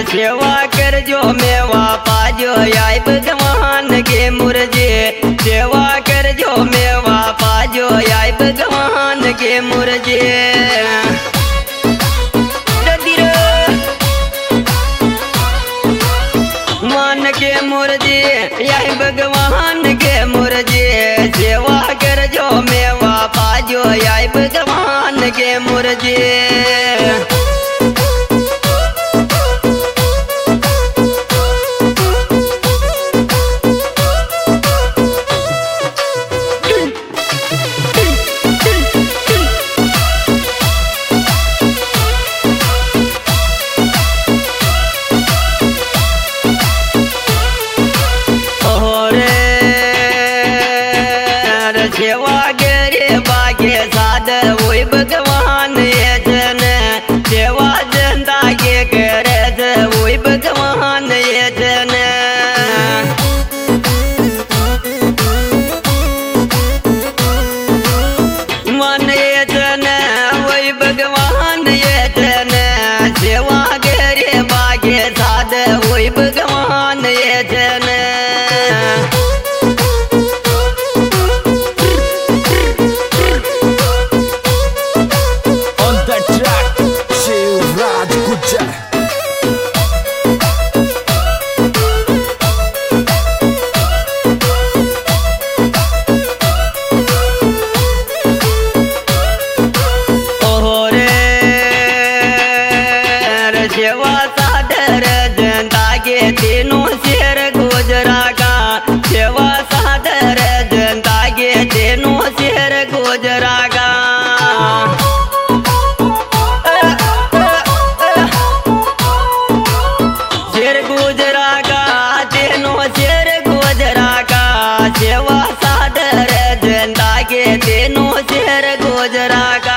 सेवा कर जो मेवा पाजो आई भगवान के मुरजे सेवा कर जो मेवा पाजो आई भगवान के मुरजे मान के मुरजे आई भगवान के मुरजे सेवा कर जो मेवा पाजो आई भगवान के मुरजे सेवा करे बागे साध वही भगवान ये जन सेवा जनता के करे वही भगवान ये जन मन ये जन वही भगवान ये जन सेवा करे बागे साध वही भगवान ये जन सेवा सादर जनता के तीनों शेर गुजरा का सेवा सादर जनता के तीनों शेर गुजरा का शेर गुजरा का तीनों शेर गुजरा का सेवा सादर जनता के तीनों शेर गुजरा का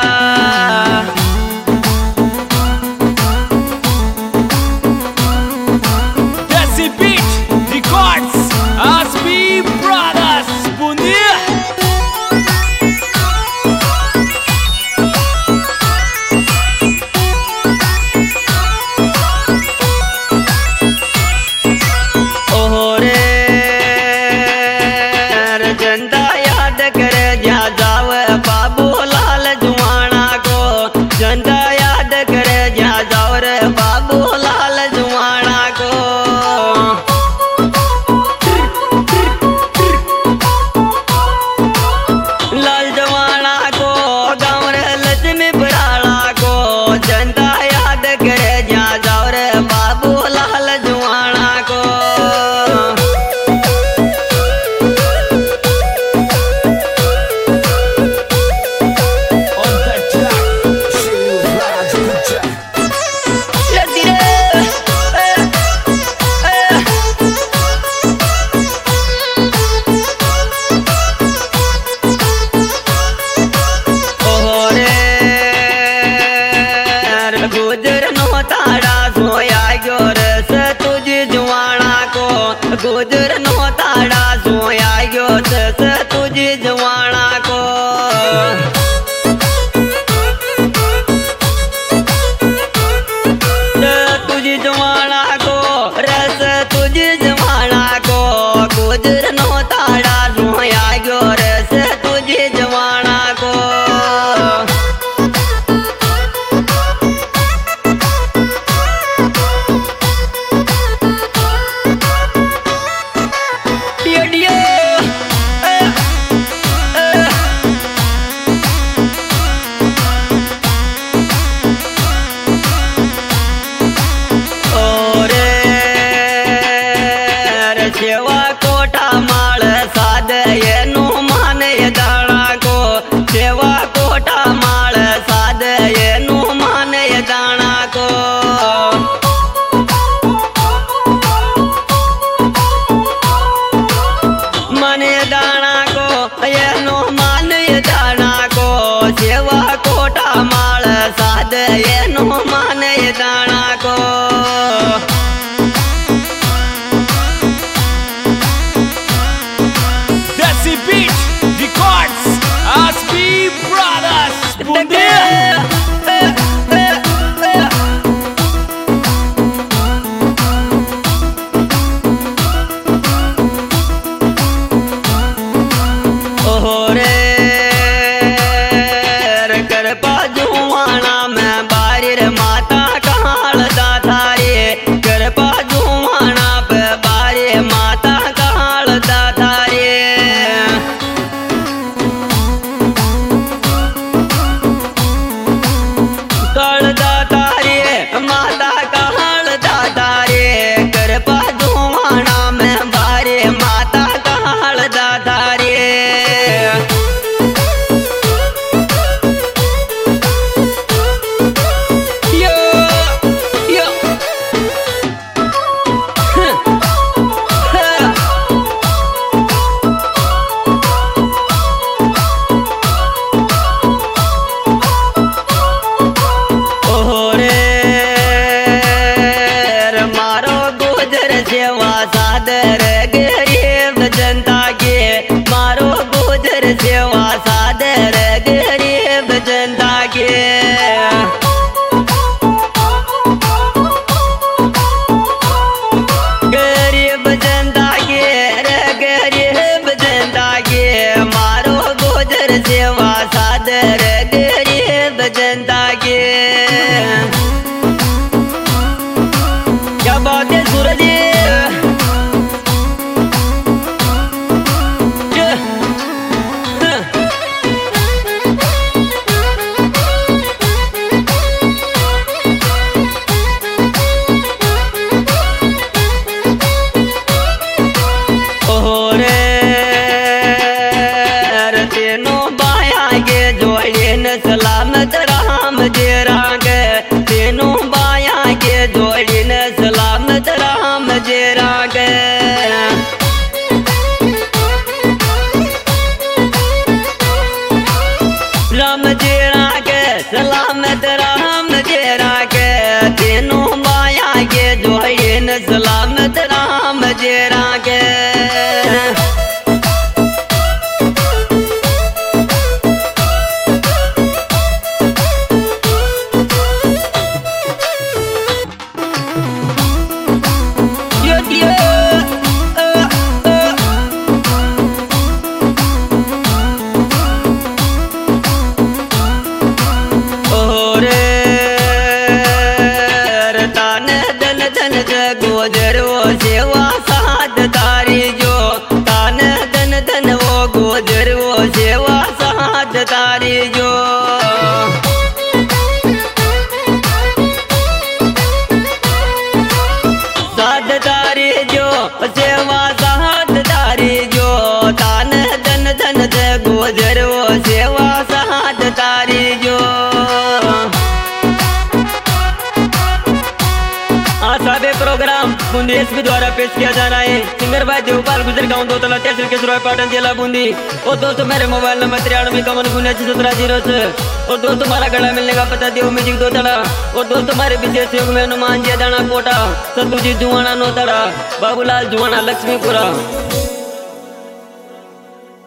जनता याद करे जा जाव बाबू लाल जुआना को जनता याद करे जा जाव रे बाबू लाल जुआना को लाल जुआना को गाँव रे लक्ष्मी बराड़ा को जनता याद करे जा जाव रे बाबू लाल जुआना को गुजर नो ताड़ा सोया गयो रस तुझे जुआना को गुजर नो ताड़ा सोया गयो रस तुझे जुआना को तुझे जुआना को रस तुझे जुआना को गुजर नो ताड़ा सोया गयो रस तुझे जुआना को सेवा कोटा माल साध ये नु माने दाना को सेवा कोटा माल साध ये नु माने दाना को माने दाना को ये नु माने दाना को सेवा कोटा माल साध ये नु माने दाना को दे सूरज सलामत राम जे रागे तीनों बाया के जोड़ी न सलामत राम जे रागे राम जे रागे सलामत राम जे रागे तीनों बाया के जोड़ी न सलामत राम जे रागे गोजर वो सेवा साध तारी जो तान धन धन वो गोजर वो सेवा साध तारी जो साध तारी जो सेवा साध तारी जो तान धन धन से गोजर वो सेवा साध तारी जो साबे प्रोग्राम बूंदी एसपी द्वारा पेश किया जा रहा है। सिंगर भाई देवपाल गुजर गाँव दोतला तहसील केसरवाई पाटन जिला बूंदी। और दोस्तों मेरे मोबाइल नंबर 9351 और दोस्तों हमारा गला मिलने का पता देव म्यूजिक दोतला। और दोस्तों हमारे विशेष सहयोग में हनुमान जी दाना कोटा, सतुजी जुआना नोतड़ा, बाबूलाल जुआना लक्ष्मीपुरा।